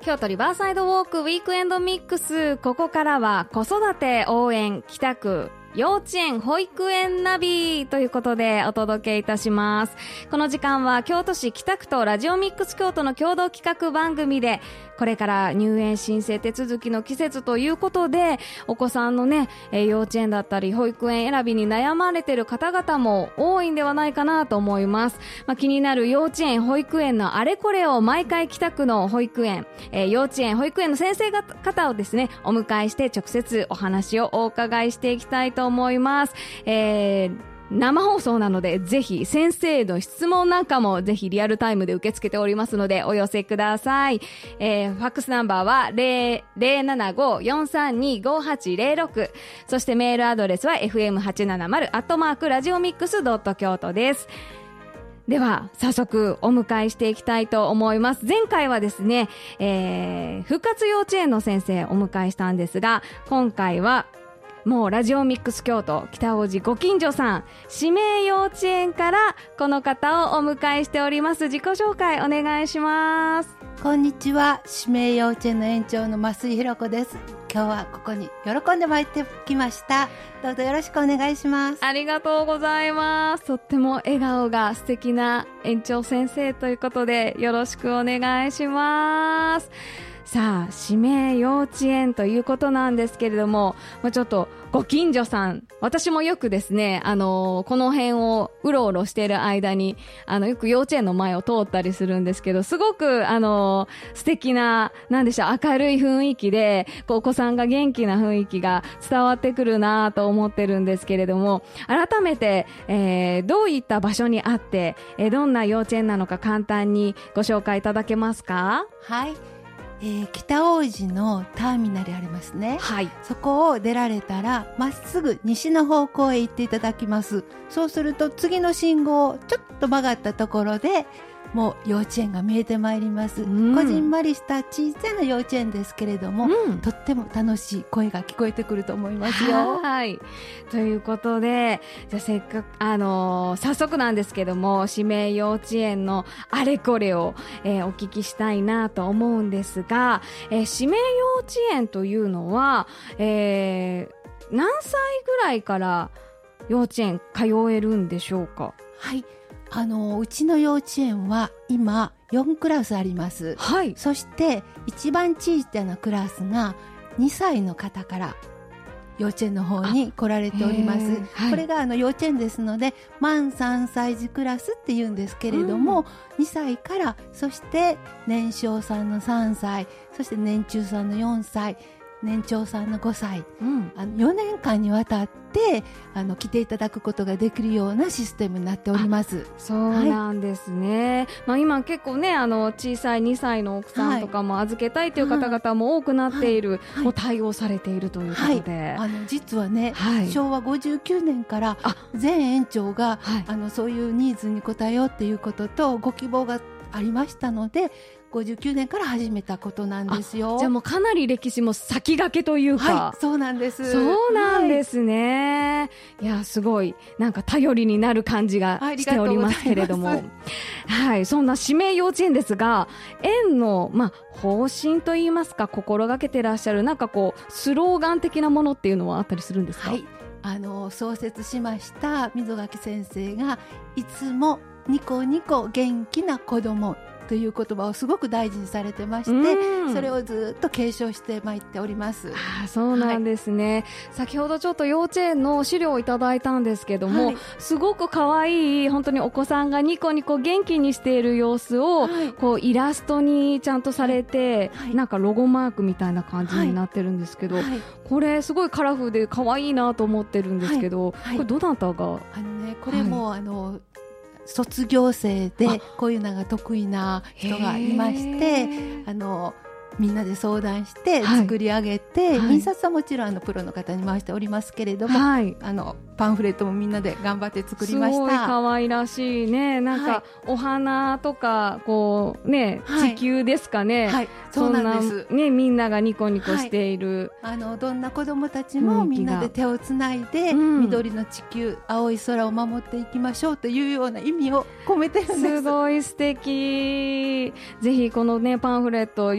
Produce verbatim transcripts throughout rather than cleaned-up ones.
京都リバーサイドウォークウィークエンドミックス。ここからは子育て応援北区幼稚園保育園ナビということでお届けいたします。この時間は京都市北区とラジオミックス京都の共同企画番組で、これから入園申請手続きの季節ということで、お子さんのね、えー、幼稚園だったり保育園選びに悩まれている方々も多いんではないかなと思います。まあ、気になる幼稚園保育園のあれこれを毎回北区の保育園、えー、幼稚園保育園の先生方をですねお迎えして直接お話をお伺いしていきたいと思います。えー生放送なので、ぜひ先生の質問なんかもぜひリアルタイムで受け付けておりますのでお寄せください。えー、ファックスナンバーは ゼロ ゼロ なな ご よんさんに ごはちゼロろく、そしてメールアドレスは エフエムはちななまる アットマーク ラジオミックス ドット 京都です。では早速お迎えしていきたいと思います。前回はですね、えー、復活幼稚園の先生お迎えしたんですが、今回はもうラジオミックス京都北大路ご近所さん指名幼稚園からこの方をお迎えしております。自己紹介お願いします。 こんにちは、指名幼稚園の園長の増井ひろ子です。今日はここに喜んで参ってきました。どうぞよろしくお願いします。 ありがとうございます。とっても笑顔が素敵な園長先生ということでよろしくお願いします。さあ、指名幼稚園ということなんですけれども、まあ、ちょっとご近所さん、私もよくですね、あのー、この辺をうろうろしている間に、あの、よく幼稚園の前を通ったりするんですけど、すごく、あのー、素敵な、なんでしょう、明るい雰囲気で、こうお子さんが元気な雰囲気が伝わってくるなと思ってるんですけれども、改めて、えー、どういった場所にあって、えー、どんな幼稚園なのか簡単にご紹介いただけますか？ はい。えー、北大路のターミナルありますね。 はい。 そこを出られたらまっすぐ西の方向へ行っていただきます。そうすると次の信号をちょっと曲がったところでもう幼稚園が見えてまいります、うん、こじんまりした小さな幼稚園ですけれども、うん、とっても楽しい声が聞こえてくると思いますよ。 はい。ということで、じゃあせっかく、あのー、早速なんですけども、指名幼稚園のあれこれを、えー、お聞きしたいなと思うんですが、えー、指名幼稚園というのは、えー、何歳ぐらいから幼稚園通えるんでしょうか？ はい。あのうちの幼稚園は今よんクラスあります、 はい、 そして一番小さなクラスがにさいの方から幼稚園の方に来られております、はい、これがあの幼稚園ですので満さんさい児クラスっていうんですけれども、うん、にさいから、そして年少さんのさんさい、そして年中さんのよんさい、年長さんのごさい、うん、あのよねんかんにわたってあの来ていただくことができるようなシステムになっております。 そうなんですね、はい。まあ、今結構ね、あの小さいにさいの奥さんとかも預けたいという方々も多くなっている、はいはい、もう対応されているということで、はい、 あの実はね、はい、しょうわごじゅうきゅうねんから全園長が、はい、あのそういうニーズに応えようということとご希望がありましたのでごじゅうきゅうねんから始めたことなんですよ。 じゃあもうかなり歴史も先駆けというか、 はい、そうなんです。 そうなんですね、はい、いやすごいなんか頼りになる感じがしておりますけれども、はい、そんな指名幼稚園ですが、園の、まあ、方針といいますか心がけてらっしゃるなんかこうスローガン的なものっていうのはあったりするんですか？ はい、あの創設しました溝垣先生がいつもニコニコ元気な子供という言葉をすごく大事にされてまして、それをずっと継承してまいっております。 あ、そうなんですね、はい、先ほどちょっと幼稚園の資料をいただいたんですけども、はい、すごく可愛い本当にお子さんがニコニコ元気にしている様子を、はい、こうイラストにちゃんとされて、はい、なんかロゴマークみたいな感じになってるんですけど、はいはい、これすごいカラフルで可愛いなと思ってるんですけど、はいはい、これどなたが？あのね、これも、はい、あの卒業生でこういうのが得意な人がいまして、あのみんなで相談して作り上げて、はい、印刷はもちろんあのプロの方に回しておりますけれども、はい、あのパンフレットもみんなで頑張って作りました。すごい可愛らしいね、なんか、はい、お花とかこうね、はい、地球ですかね、はい、そうなんです。ね、みんながニコニコしている、 はい、あのどんな子どもたちもみんなで手をつないで、うん、緑の地球青い空を守っていきましょうというような意味を込めてるんです。 すごい素敵。ぜひこのねパンフレット幼稚園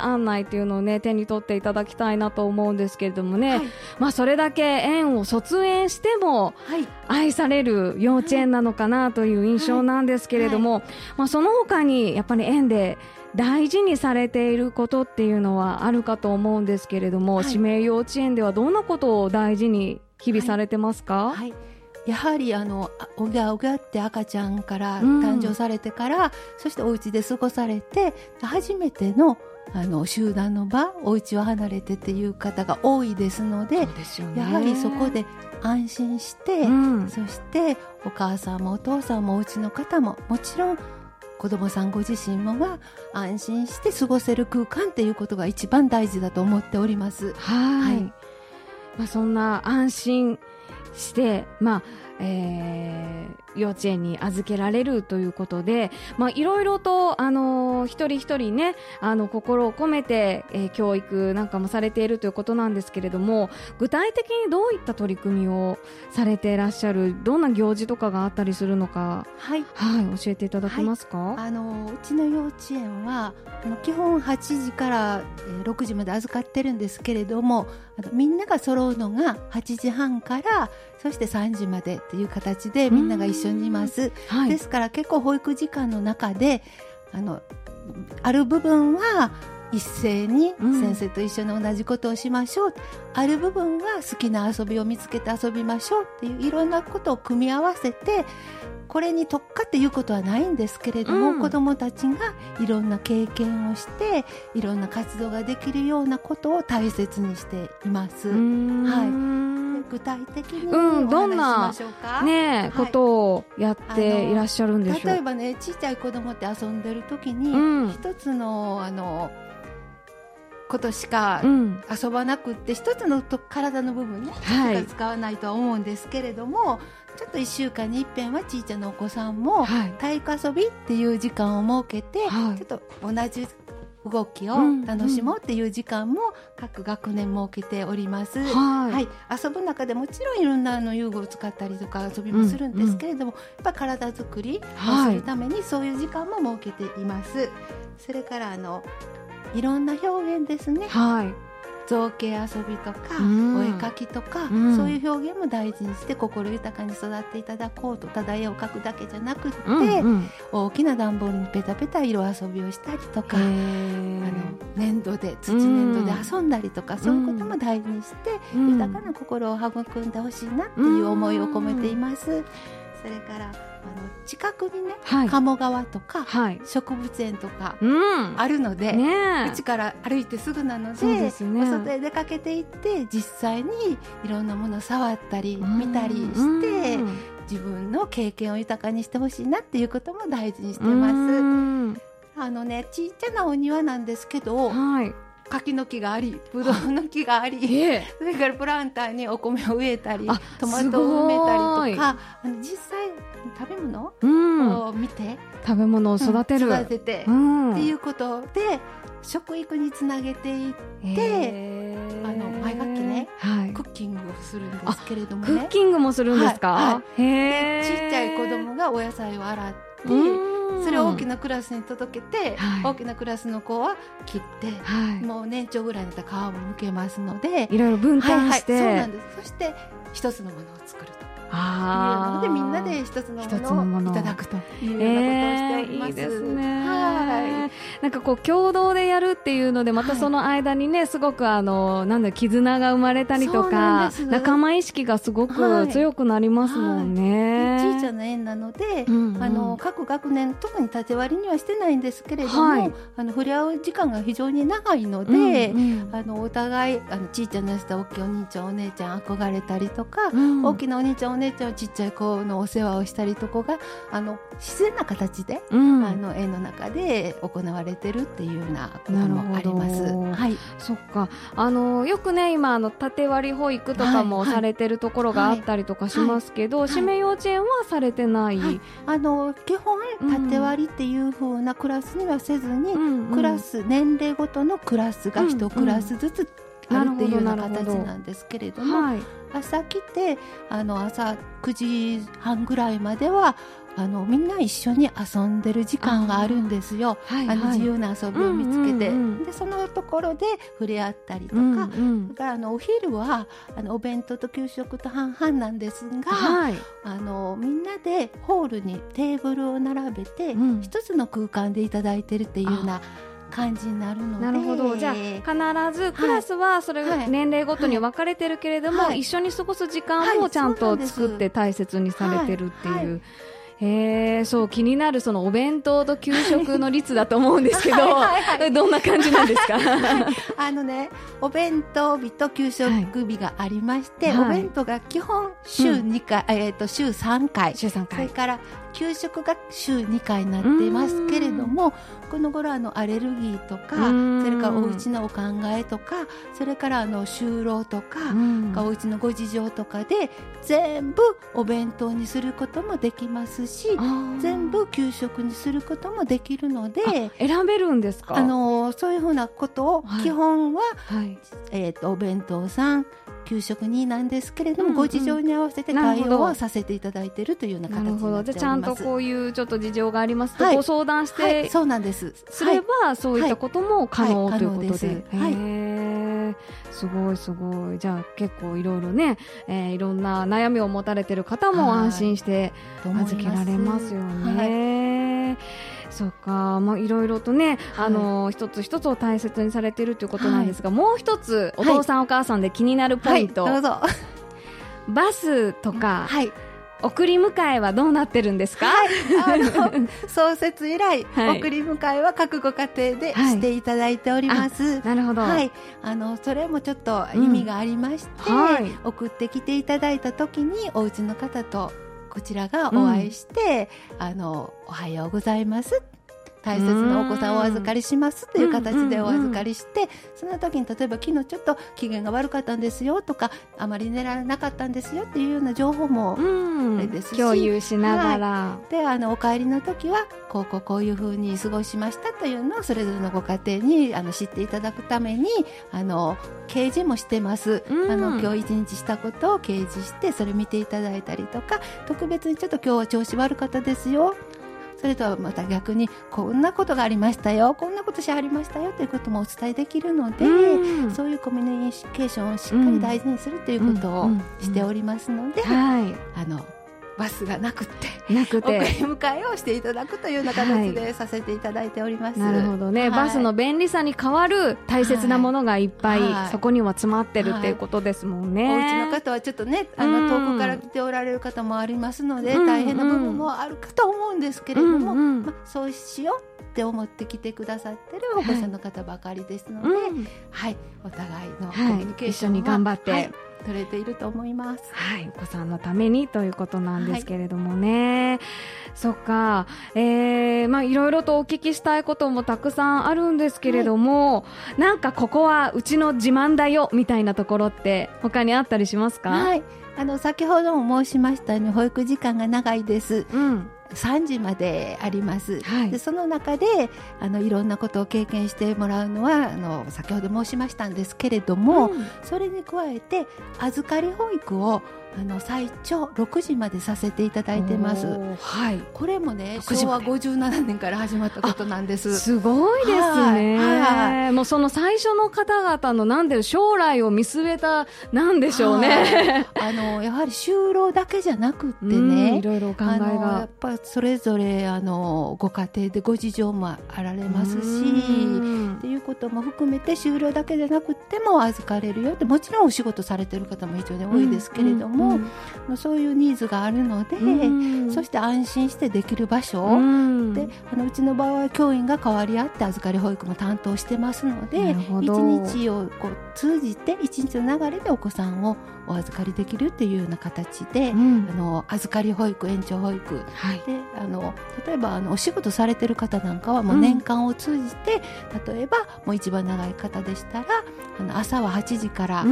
案内っていうのをね手に取っていただきたいなと思うんですけれどもね、 はい、 まあそれだけ園を卒園しても愛される幼稚園なのかなという印象なんですけれども、はいはい、まあその他にやっぱり園で大事にされていることっていうのはあるかと思うんですけれども、はい、指名幼稚園ではどんなことを大事に日々されてますか？ はいはい、やはりあのおぎゃおぎゃって赤ちゃんから誕生されてから、うん、そしてお家で過ごされて初めてのあの集団の場、お家を離れてっていう方が多いですの で, そうですよね、 やはりそこで安心して、うん、そしてお母さんもお父さんもお家の方ももちろん子どもさんご自身もが安心して過ごせる空間っていうことが一番大事だと思っております。 はい、はい、まあ、そんな安心して、まあえー、幼稚園に預けられるということで、まあ、いろいろと、あのー、一人一人ねあの心を込めて、えー、教育なんかもされているということなんですけれども、具体的にどういった取り組みをされていらっしゃる、どんな行事とかがあったりするのか、はいはい、教えていただけますか？ はい、あのうちの幼稚園はあの基本はちじからろくじまで預かってるんですけれども、あのみんなが揃うのがはちじはんからそしてさんじまでっていう形でみんなが一緒にいます、はい、ですから結構保育時間の中であのある部分は一斉に先生と一緒に同じことをしましょう、うん、ある部分は好きな遊びを見つけて遊びましょうっていういろんなことを組み合わせて、これに特化っていうことはないんですけれども、うん、子どもたちがいろんな経験をしていろんな活動ができるようなことを大切にしています。はい、具体的にお話ししましょうか。 うん、どんな、ねはい、ことをやっていらっしゃるんでしょう。 例えばね、ちっちゃい子どもって遊んでる時に、うん、一つのあのことしか遊ばなくって、うん、一つのと体の部分ね、はい、しか使わないとは思うんですけれども、ちょっといっしゅうかんに一遍はちいちゃなお子さんも体育遊びっていう時間を設けて、はい、ちょっと同じ動きを楽しもうっていう時間も各学年設けております。はいはい、遊ぶ中でもちろんいろんなあの遊具を使ったりとか遊びもするんですけれども、うんうん、やっぱ体作りをするためにそういう時間も設けています。はい、それからあのいろんな表現ですね。はい、造形遊びとか、うん、お絵描きとか、うん、そういう表現も大事にして心豊かに育っていただこうと、ただ絵を描くだけじゃなくって、うんうん、大きな段ボールにペタペタ色遊びをしたりとか、あの粘土で土粘土で遊んだりとか、うん、そういうことも大事にして、うん、豊かな心を育んでほしいなっていう思いを込めています。うん、それからあの近くにね、はい、鴨川とか、はい、植物園とかあるので、うんね、うちから歩いてすぐなの で, そうですね、お外へ出かけていって実際にいろんなものを触ったり見たりして、うん、自分の経験を豊かにしてほしいなっていうことも大事にしてます。うん、あのね、ちっちゃなお庭なんですけど、はい、柿の木があり、ぶどうの木があり、はい、それからプランターにお米を植えたりトマトを埋めたりとか、あの実際食べ物を見て、うん、食べ物を育てる、うん、育てて、うん、っていうことで食育につなげていって、あの毎学期ね、はい、クッキングをするんですけれどもね。クッキングもするんですか？はいはい、へちっちゃい子供がお野菜を洗って、それを大きなクラスに届けて、はい、大きなクラスの子は切って、はい、もう年長ぐらいになったら皮も剥けますので、いろいろ分担して、はいはい、そうなんです。そして一つのものを作ると。あいうのでみんなで一つのものをいただくというようなことをしております。えー、いいですね。はい。 なんかこう共同でやるっていうので、またその間にね、はい、すごくあのなんだ絆が生まれたりとか、仲間意識がすごく強くなりますもんね。 はいはい、小さな園なので、うんうん、あの各学年特に縦割りにはしてないんですけれども、はい、あの触れ合う時間が非常に長いので、うんうん、あのお互いあのちいちゃな人は大きいお兄ちゃんお姉ちゃん憧れたりとか、うん、大きなお兄ちゃんお姉ちゃんはちっちゃい子のお世話をしたりとかがあの自然な形で、うん、あの園の中で行われてるっていうようなこともあります。はい、 そっか。あのよくね今あの縦割り保育とかもされてるところがあったりとかしますけど、はいはい、指名幼稚園はされてない、はい、 あの基本縦割りっていう風なクラスにはせずに、うん、クラス年齢ごとのクラスがいちクラスずつあるっていうような形なんですけれども、はい、朝来てあの朝くじはんぐらいまではあのみんな一緒に遊んでる時間があるんですよ。あ、はいはい、あの自由な遊びを見つけて、うんうんうん、でそのところで触れ合ったりとか、うんうん、だからあのお昼はあのお弁当と給食と半々なんですが、はい、あのみんなでホールにテーブルを並べて、うん、一つの空間でいただいてるっていうような感じになるので。 なるほど。じゃあ必ずクラスはそれ年齢ごとに分かれてるけれども、はいはい、一緒に過ごす時間をちゃんと作って大切にされてるっていう、はいはい、へー、そう気になるそのお弁当と給食の率だと思うんですけどはいはい、はい、どんな感じなんですかあのね、お弁当日と給食日がありまして、はい、お弁当が基本週にかい、うん、えー、と週さんかい、 週さんかい、 それから給食が週にかいになっていますけれども、この頃あのアレルギーとか、それからお家のお考えとか、それからあの就労とか、お家のご事情とかで全部お弁当にすることもできますし、全部給食にすることもできるので、 選べるんですか？ あのそういうふうなことを基本は、はいはい、えー、とお弁当さん給食になんですけれども、うんうん、ご事情に合わせて対応はさせていただいているというような形になっております。 じゃあちゃんとこういうちょっと事情がありますと、はい、ご相談して、はい、 そうなんです。 すれば、はい、そういったことも可能、はい、ということで、はい、へー、すごいすごい。じゃあ結構いろいろね、えー、いろんな悩みを持たれている方も安心して預けられますよね。はい、そうか、まあ、いろいろとね、あのーはい、一つ一つを大切にされているということなんですが、はい、もう一つお父さん、はい、お母さんで気になるポイント、 はい、どうぞ。 バスとか、 はい、 送り迎えはどうなってるんですか？ はい、あの創設以来、はい、送り迎えは各ご家庭でしていただいております。 はい、なるほど。 はい、あのそれもちょっと意味がありまして、うん、はい、送ってきていただいた時にお家の方とこちらがお会いして、うん、あのおはようございます、大切なお子さんをお預かりしますという形でお預かりして、うんうんうん、その時に例えば昨日ちょっと機嫌が悪かったんですよとか、あまり寝られなかったんですよっていうような情報もあれですし、 共有しながら、 はい、であのお帰りの時はこうこうこういうふうに過ごしましたというのをそれぞれのご家庭にあの知っていただくためにあの掲示もしてます、うん、あの今日一日したことを掲示してそれ見ていただいたりとか、特別にちょっと今日は調子悪かったですよ、それとはまた逆にこんなことがありましたよ、こんなことしはりましたよということもお伝えできるので、うん、そういうコミュニケーションをしっかり大事にするということをしておりますので、あのバスがなくてなくて送り迎えをしていただくというような形でさせていただいております。 はい、なるほどね、はい、バスの便利さに代わる大切なものがいっぱい、はい、そこには詰まってるっていうことですもんね。 はい、お家の方はちょっとね、あの遠くから来ておられる方もありますので、うん、大変な部分もあるかと思うんですけれども、うんうん、ま、そうしようって思って来てくださってるお子さんの方ばかりですので、はい、うんはい、お互いのコミュニケーションは、 はい、一緒に頑張って、はい、 取れていると思います。 はい、お子さんのためにということなんですけれどもね。はい、そっか、えー、まあいろいろとお聞きしたいこともたくさんあるんですけれども、はい、なんかここはうちの自慢だよみたいなところって他にあったりしますか？ はい、あの先ほども申しましたように保育時間が長いです。うん、さんじまであります。はい、でその中であのいろんなことを経験してもらうのはあの先ほど申しましたんですけれども、うん、それに加えて預かり保育をあの最長ろくじまでさせていただいてます。はい、これもねしょうわごじゅうななねんから始まったことなんです。 すごいですね。はい、もうその最初の方々のなんで将来を見据えたなんでしょうね。 あのやはり就労だけじゃなくってね、 いろいろお考えがやっぱそれぞれあのご家庭でご事情もあられますしっていうことも含めて就労だけじゃなくても預かれるよって、もちろんお仕事されてる方も非常に多いですけれども、うんうん、そういうニーズがあるので、うん、そして安心してできる場所、うん、であのうちの場合は教員が代わり合って預かり保育も担当してますので、一日をこう通じて一日の流れでお子さんをお預かりできるっていうような形で、うん、あの預かり保育、延長保育、はい、であの例えばあのお仕事されてる方なんかはもう年間を通じて、うん、例えばもう一番長い方でしたらあの朝ははちじから、うん、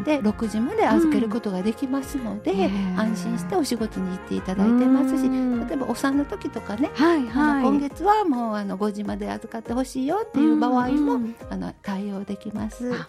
でろくじまで預けることができますので、うん、安心してお仕事に行っていただいてますし、例えばお産の時とかね、はいはい、あの今月はもうあのごじまで預かってほしいよっていう場合も、うん、あの対応できます。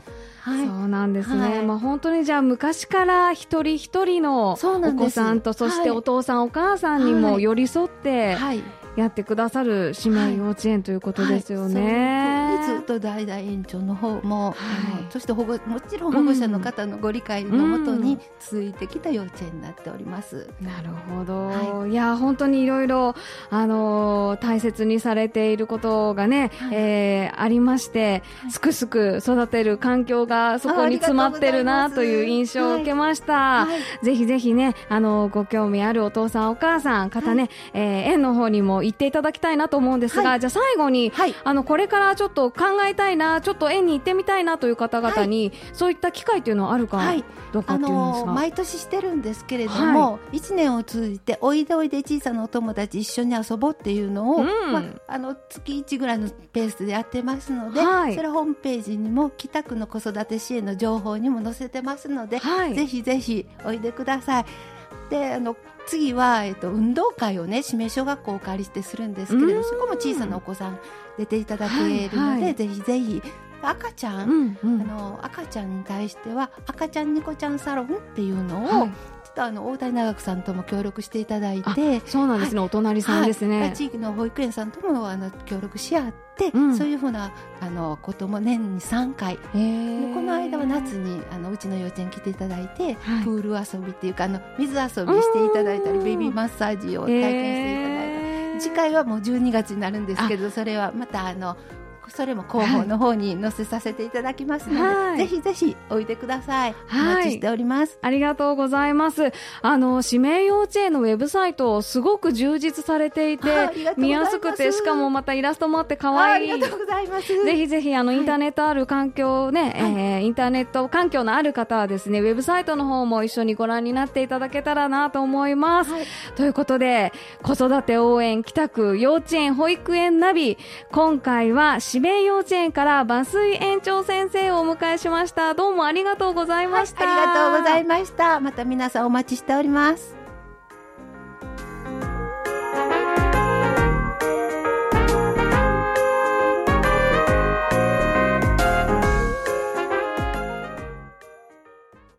はい、 そうなんですね、 はい、 まあ、本当にじゃあ昔から一人一人のお子さんと、そしてお父さん、はい、お母さんにも寄り添ってやってくださる姉妹幼稚園ということですよね、 はいはい、ずっと代々園長の方も、はい、あのそして保護もちろん保護者の方のご理解のもとに続いてきた幼稚園になっております、 うん、なるほど、はい、いや本当にいろいろあの大切にされていることがね、はい、えー、ありまして、はい、すくすく育てる環境がそこに詰まってるなという印象を受けました、はいはい、ぜひぜひねあのご興味あるお父さんお母さん方ね、はい、えー、園の方にも行っていただきたいなと思うんですが、はい、じゃあ最後に、はい、あのこれからちょっと考えたいな、ちょっと園に行ってみたいなという方々に、はい、そういった機会というのはあるか、はい、どうかっていうんですか。 あの毎年してるんですけれども、はい、いちねんを通じておいでおいで小さなお友達一緒に遊ぼうっていうのを、うん、まあ、あの月いちぐらいのペースでやってますので、はい、それはホームページにも北区の子育て支援の情報にも載せてますので、はい、ぜひぜひおいでください。であの次は、えっと、運動会をね指名小学校をお借りしてするんですけれど、そこも小さなお子さん出ていただけるので、はいはい、ぜひぜひ赤ちゃん、うんうん、あの赤ちゃんに対しては赤ちゃんニコちゃんサロンっていうのを、はい、ちょっとあの大谷大学さんとも協力していただいて、 そうなんですね、はい、お隣さんですね、 はい、地域の保育園さんともあの協力し合って、うん、そういうふうなあのことも年にさんかい、この間は夏にあのうちの幼稚園来ていただいて、はい、プール遊びっていうかあの水遊びしていただいたりベビーマッサージを体験していただいたり、次回はもうじゅうにがつになるんですけど、それはまたあのそれも広報の方に載せさせていただきますので、はい、ぜひぜひおいでください、はい、お待ちしております。 ありがとうございます。あの指名幼稚園のウェブサイトすごく充実されていて見やすくて、しかもまたイラストもあって可愛い。 ありがとうございます。 ぜひぜひあの、はい、インターネットある環境ね、はい、えー、インターネット環境のある方はですねウェブサイトの方も一緒にご覧になっていただけたらなと思います、はい、ということで子育て応援北区幼稚園保育園ナビ、今回は指名幼稚園から増井園長先生をお迎えしました。どうもありがとうございました、 はい、ありがとうございました。また皆さんお待ちしております。